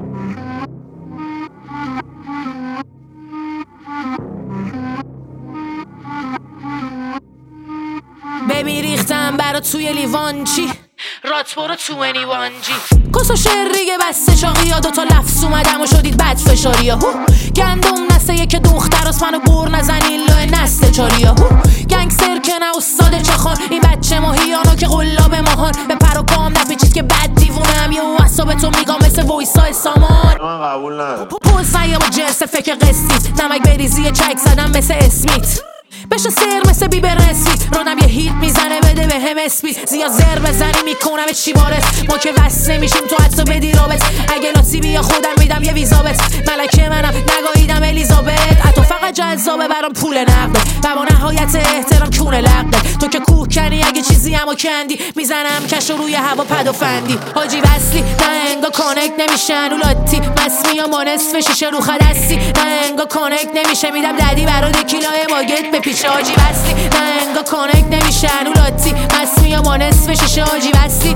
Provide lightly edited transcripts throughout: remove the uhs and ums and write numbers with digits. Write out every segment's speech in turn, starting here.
ببین ریختم برات توی لیوان چی؟ رات برو تو انیوان جی کس و شریگه بسته چاقی ها دوتا لفظ اومدم و شدید بد فشاری ها گندم نسته که دختراست منو بور نزنین لو نسته چاری ها گنگستر که نه استاد چخان این بچه ماهیانو که قلاب ماهان به پر و پام نپیچید که بد دیوونم یه او اصابه تو میگم مثل وایسای سامان من قبول ندارم پوز نیا با جرس فکر قسطیت نمک بریزی چک زدم مثل اسمیت بشه سر مثل بیبر اسمیت رانم یه هیت میزنه بده به هم اسمیت زیاد زر بزنی میکنم چی بارت ما که وصل نمیشیم تو حتی بدی رابط اگه لاتی بیا خودم میدم یه ویزابت ملکه منم نگاهیدم الیزابت حتی فقط جذابه برام پول نقده و با نهایت احترام کونه لقده تو که کوه کنی اگه چیزی همو کندی میزنم کش روی هوا پد و فندی حاجی وصلی نه انگا کانکت نمیشن اولاتی مسمی و نصف شیشه رو خدستی نه انگا کانکت نمیشه میدم ددی برات کیلای باگت به پیش حاجی وصلی نه انگا کانکت نمیشن اولاتی مسمی و نصف شیشه حاجی وصلی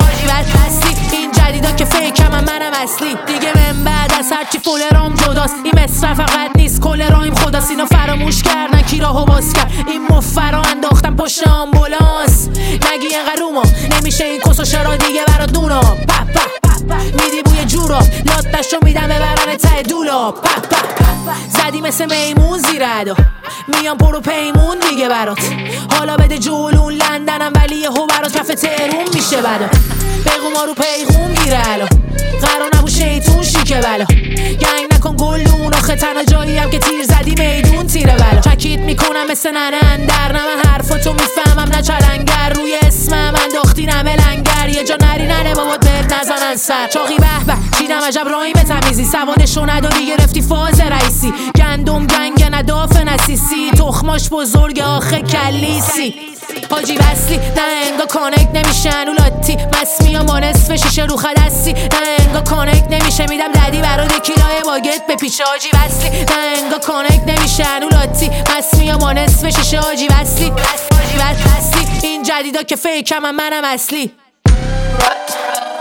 این جدیدا که فیکم منم اصلی دیگه من بعد از هرچی فولرام جداست این مصرف فقط نیست کل رایم خداست اینو فراموش کردن کی راهو باز کرد این مفرا انداختم پشت آمبولانس نگی اینقدر روما نمیشه این کسو شرا دیگه برا دونا میدی بوی جوراب لاتشو میدم ببرن ته دولاب زدی مثل میمون زیر ادا میام پرو پیمون دیگه برات حالا بده جولون لندنم ولی یهو برات کف تهرون میشه بدا بگو ما رو پیغون گیره الان قرار نبود شیطون شیکه بلا گنگ نکن گلون آخه تنها جایی هم که تیر زدی میدون تیره بلا چکیت میکنم مثل ننن در نمه حرفاتو میفهمم نه چلنگر روی اسمم انداختی نمه لنگر یه جا نری ننه بابات بهت نزنن سر چاقی به به چیدم عجب راهی به تمیزی سوادشو نداری گرفتی فاز رئیسی گندم گنگ نداف نسیسی تخماش بزرگ آخه کلیسی حاجی وصلی نه انگا کانکت نمیشن اولاتی مسمی و نصف شیشه رو خدستی نه انگا کانکت نمیشه میدم ددی برات کیلای باگت به پیش حاجی وصلی نه انگا کانکت نمیشن اولاتی مسمی و نصف شیشه حاجی وصلی این جدیدا که فیکم منم اصلی